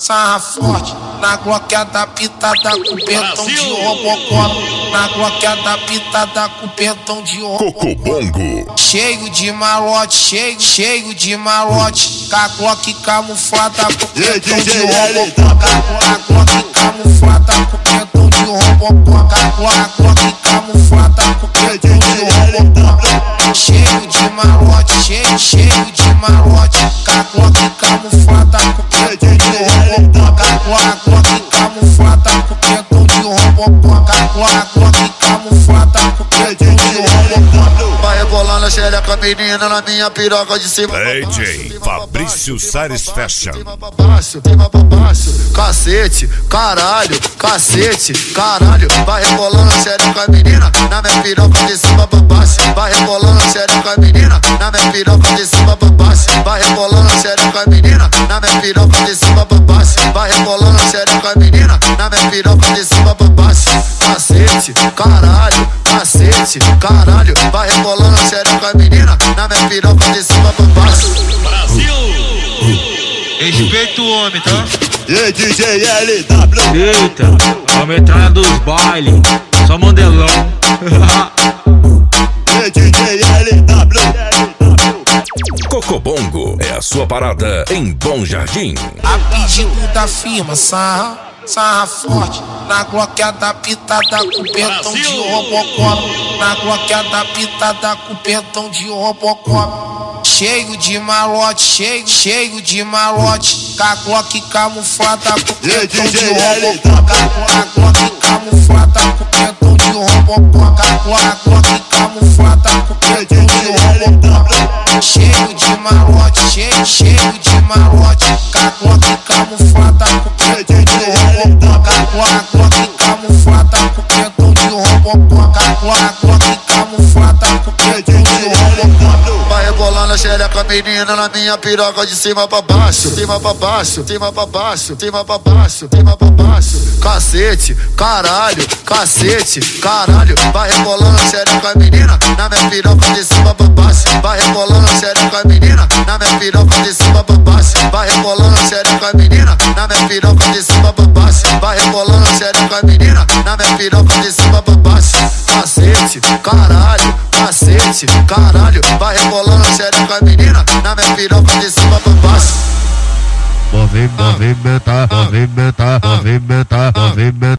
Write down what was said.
sarra forte. Na gloqueada pitada com pentão de Robocop. Na gloqueada pitada com pentão de Robocop. Cocobongo. Cheio de malote, cheio de malote. Com a Glock camuflada com pentão de Robocop. A Glock camuflada com pentão de Robocop. A Glock camuflada com pentão de Robocop. Cheio de malote, cheio de malote. Com a Glock camuflada com pentão de Robocop. A Glock camuflada com pentão de Robocop. A Glock camuflada com pentão de Robocop. Vai rebolando a xereca, menina, na minha piroca de cima. DJ Fabrício Sares Fashion. Cima pra baixo, cacete, caralho, cacete, caralho. Vai rebolando a xereca, menina, na minha piroca de cima pra baixo. Vai rebolando a xereca, menina, na minha piroca de cima pra baixo. Vai rebolando a xereca, menina, na minha piroca de cima pra baixo. Vai rebolando a xereca, menina, na minha piroca de cima pra baixo. Cacete, caralho, cacete, caralho. Vai rebolando a xereca, menina, na minha piroca de cima pra baixo. Brasil! Respeita o homem, tá? E DJ LW. Eita, a metralha dos bailes, só modelão. E DJ LW. Cocobongo é a sua parada em Bom Jardim. A pedido da firma, sarra forte. Na gloqueada pitada com pentão de Robocop. Na gloqueada pitada com pentão de Robocop. Cheio de malote, cheio de malote. Com a Glock camuflada com pentão de Robocop. A Glock camuflada com pentão de Robocop. A Glock camuflada com pentão de Robocop. Cheio de malote, cheio de malote. Com a Glock camuflada com pentão de Robocop. A Glock camuflada com pentão de Robocop. A Glock camuflada com pentão de Robocop. Vai rebolando a xereca, menina, na minha piroca de cima pra baixo. Cima pra baixo, cima pra baixo, cima pra baixo, cima pra baixo. Cacete, caralho, cacete, caralho. Vai rebolando a xereca, menina, na minha piroca de cima pra baixo. Vai rebolando a xereca, menina, na minha piroca de cima pra baixo. Vai rebolando a xereca, menina, na minha piroca de cima pra baixo. Vai rebolando a xereca, menina, na minha piroca de cima pra baixo. Cacete, caralho, cacete, caralho. Vai rebolando a xereca, menina, na minha piroca de cima pra baixo. Movimentar, movimentar, movimentar, movimentar.